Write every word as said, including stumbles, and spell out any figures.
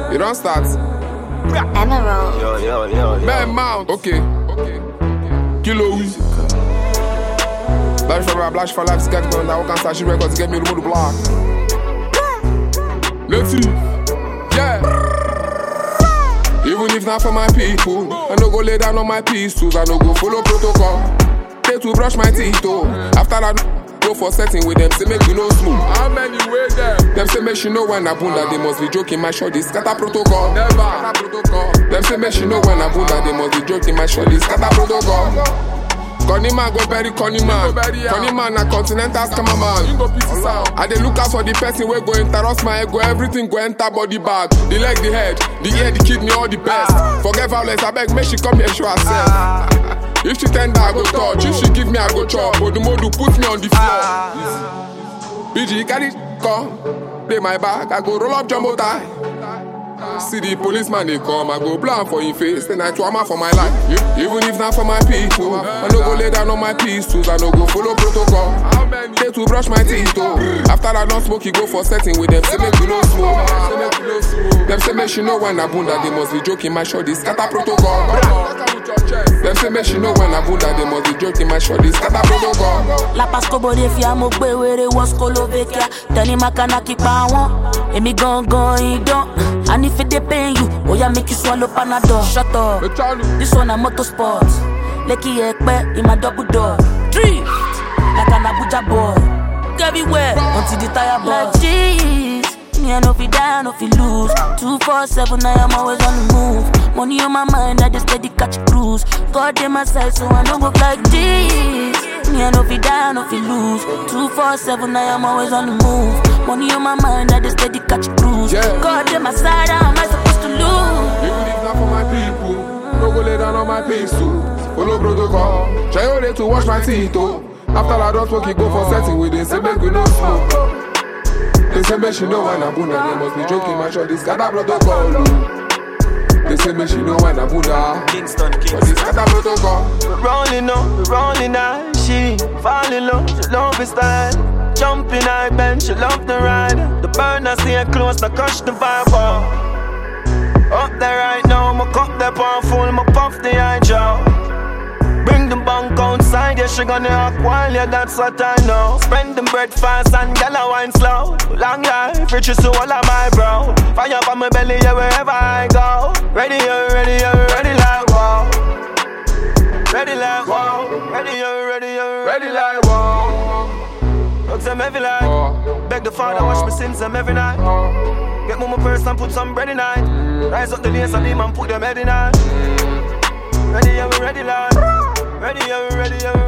You don't start. Emerald. Yo, yo, yo, yo. Man Mount. Okay. Okay. Kilo Weezy. Blash for rap, blash for life, sketch man. Now I can start shit records, get me the mood block. Let's see. Yeah. Even if not for my people, I no go lay down on my pistols. I no go follow protocol. They to brush my teeth though. After that, go for setting with them, say make you no smooth. How many way them? Them say make you know when I bunda, they must be joking. My shorty scatter protocol. Never. Scatter protocol. Them say make you know when I bunda, they must be joking. My shorty scatter protocol. Connie man go bury Connie man. Connie man a continental scammer man. You go pieces out. I dey look out for the person wey go interrupt my ego. Everything go enter body bag. The leg, the head, the ear, the kidney, all the best. Forget violence, I beg, make she come here show herself. If she tender, I go touch. If she give me, I go chop. Odumodu put me on the floor. B G carry come, play my bag. I go roll up jumbo tie. See the policeman they come, I go blam for him face. Then I trauma for my life. Even if not for my people, I no go lay down on my pistols. I no go follow protocol. They to brush my teeth though. After I don't smoke, you go for setting with them. Say make you no smoke. Them say make you know when I bunda, they must be joking. My shorty scatter protocol. Them say make you know when I bunda, they must be joking. My shorty scatter protocol. La Pasco Bodefia mo gbe were was Kolovekia. Tell him I cannot keep on. Emi gon gon he don't. And if they pay you, oh yeah, make you swallow Panadol. Shut up. This one a motorsports. Lucky ekpe in my double door. Drift like an Abuja boy. Everywhere until the tire ball. Like jeez, me I no fi die, no fi lose. Two four seven, I am always on the move. Money on my mind, I just steady catch cruise. God in my side, so I don't go like jeez. Me I no fi die, no fi lose. Two four seven, I am always on the move. Money on my mind, I just steady catch cruise. Yeah. God in my side, how am I supposed to lose? Even if not for my people, no go lay down on my pistol. Follow protocol. Try all day to wash my teeth oh. After I don't smoke, you go for setting with them. Say make we no smoke. They say make she know when I bunda, they must be joking. My shorty scatter protocol. They say make she know when I bunda. Kingston, But Kingston. this scatter protocol. We're rolling up, we're rolling out. She fall in love, she love his style. Jumping high bench, she love the ride. The burner stay close, to crush the vibe up. Up there right now, my cup there powerful, my puff the eye jaw. Bring the bank outside, yeah, she gonna act while, yeah, that's what I know. Spend the bread fast and gyal a wine slow. Long life, riches to all of my bro. Fire up on my belly, yeah, wherever I go. Ready, yeah, ready, yeah, ready like wow. Ready like wow. Ready, yeah, ready, yeah, ready like wow. Hugs them every night. Beg the Father, wash my sins them every night. Get mama purse and put some bread in it. Rise up the lace and them and put them head in it. Ready, yeah, we ready, lad. Ready, yeah, we ready, yeah, we